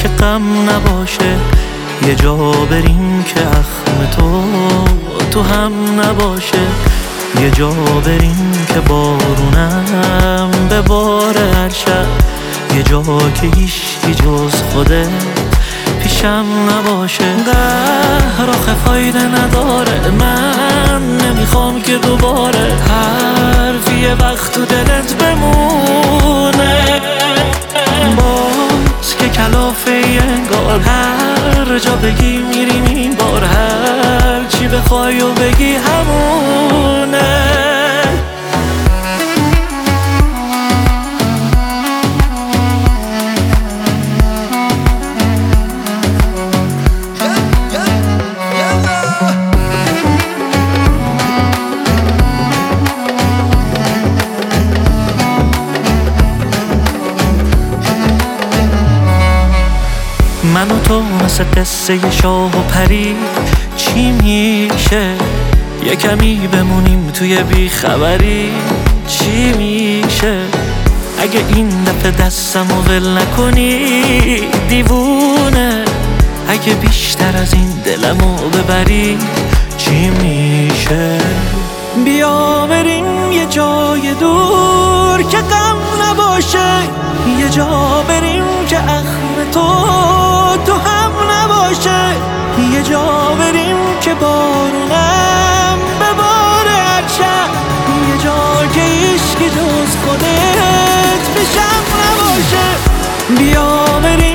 که غم نباشه، یه جا بریم که اخم تو هم نباشه، یه جا بریم که بارونم بباره هر شب، یه جا که هیچکی جز خودت پیشم نباشه. قهر آخه فایده نداره، من نمیخوام که دوباره حرفی یه وقت تو دلت بمونه، باز که کلافه انگار هر جا بگی میریم این بار، هر چی بخوای و بگی همونه. من و تو مثل قصه شاه و پری چی میشه، یه کمی بمونیم توی بیخبری چی میشه، اگه این دفعه دستم و ول نکنی دیوونه، اگه بیشتر از این دلمو ببری چی میشه. بیا بریم یه جای دور که غم نباشه، یه جا بریم که اخم تو هم نباشه، یه جا بریم که بارونم بباره هر شب، یه جا که هیچکی جز خودت پیشم نباشه. بیا بریم